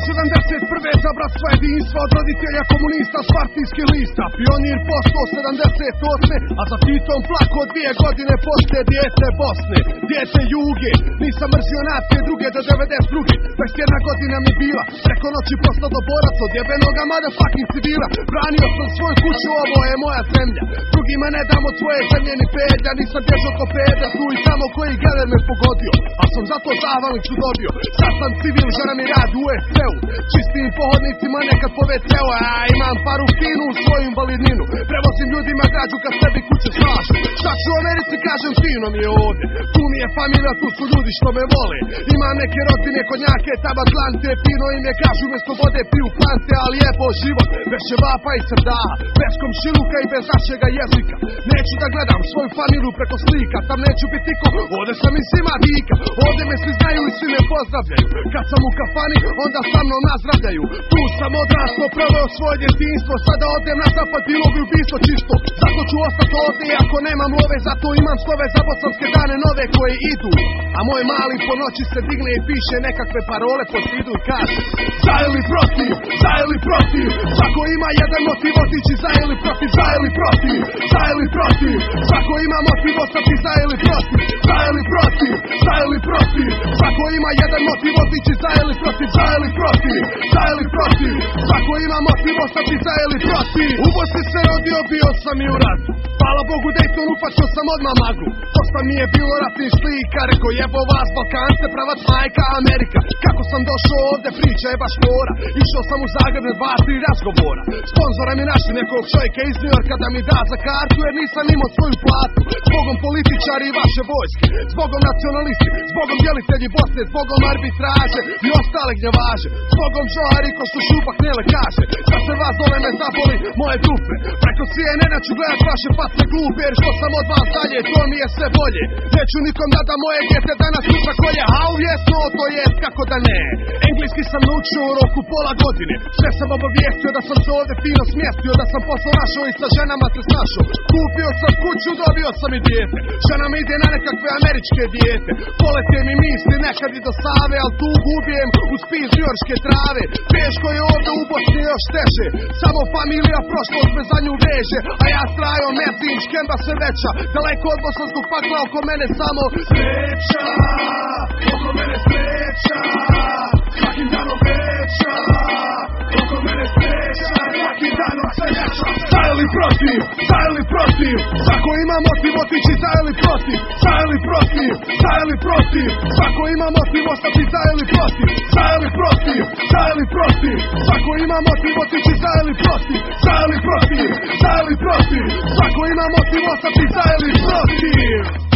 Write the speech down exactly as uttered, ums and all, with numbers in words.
sedamdeset prve za bratstvo jedinstva od roditelja komunista s partijskih lista. Pionir posto sedamdeset osme a za Titom plako dvije godine poslije dijete Bosne. Dijete Juge, nisam mrzio nacije druge do devedeset druge dvadeset jedna godina mi bila, preko noći postao do borac od jebenoga motherfucking civila. Branio sam svoju kuću, ovo je moja zemlja, drugima ne dam od svoje zemlje ni pedlja. Nisam bježao ko peda, tu i tamo koji geler me pogodio, a sam zato zahvalnicu dobio. Sad sam civil, žena mi radi u es te u, čistim pohodnicima nekad po ve ce u, a imam paru finu u svoju invalidninu. Prevozim ljudima građu kad sebi kuće slažu. Šta ću u Americi, kažem fino mi je ovdje, tu mi je familija, tu su ljudi što me vole. Imam neke rodbine, konjake, tabatlante, pino im je kažu mjesto vode piju plante. Ali jebo život, bez ćevapa i srdaha, bez komšiluka i bez našega jezika. Neću da gledam svoju familiju preko slika, tam neću biti niko, ovdje sam i svima vika. Ovdje me svi znaju i svi me pozdravljaju, kad sam u kafani onda sa mnom nazdravljaju. Tu sam odrasto, proveo svoje djetinjstvo, sada odem na zapad, bilo bi ubistvo čisto. Zato ću ostati ovdje ako nemam love, zato imam slove za bosanske dane nove koje idu. A moj mali po noći se digne i piše nekakve parole po zidu i kaže: za ili protiv, za ili protiv, svako ima jedan motiv otići, za ili protiv, za ili protiv, za ili protiv, svako ima motiv ostati, za ili protiv, za ili protiv, za ili protiv, svako ima jedan motiv otići, za ili protiv, za ili protiv, za ili protiv, svako ima motiv ostati, za ili protiv. U Bosni se rodio, bio sam i u ratu, hvala Bogu Dayton, upačio sam odmah maglu. Dosta mi je bilo ratnih slika, rekao jebo vas Balkance, pravac majka Amerika. Kako sam došao ovdje, priča je baš mora, išao sam u Zagreb na dva, tri razgovora. Sponzora mi našli nekog čovjeka iz New Yorka da mi da za kartu, jer nisam imao svoju platu. Zbogom političari i vaše vojske, zbogom nacionalisti, zbogom djelitelji Bosne, zbogom arbitraže i ostale gnjavaže, zbogom žohari ko što Šupak Nele kaže. Kad se vas zove me zaboli moje dupe, preko C N N-a ću gledat vaše face glupe, jer što sam od vas dalje, to mi je sve bolje. Neću nikom da da moje djete danas sluša kolje, a uvjesno to jest kako da ne. Engleski sam naučio u roku pola godine, sve sam obavijestio da sam se ovdje fino smjestio, da sam posao našao i sa ženama te snašao. Kupio sam kuću, dobio sam i dijete, žena mi ide na nekakve američke dijete. Polete mi misli nekad i do Save, al tu gubijem u spis njujorške trave. Teško je ovdje u Bosni još teže, samo familija prošlost me za nju veže. A ja strajo merzim, škemba sve veća, daleko od bosanskog pakla, oko mene samo sreća, oko mene sreća, svakim danom veća, oko mene sreća, svakim danom sve veća. Za ili protiv, za ili protiv, svako ima motiv otići, za ili protiv, za ili protiv, za ili protiv, svako ima motiv ostati, za ili protiv, za ili protiv, za ili protiv, svako ima motiv otići, za ili protiv, za ili protiv, za ili protiv, svako ima motiv ostati, za ili protiv.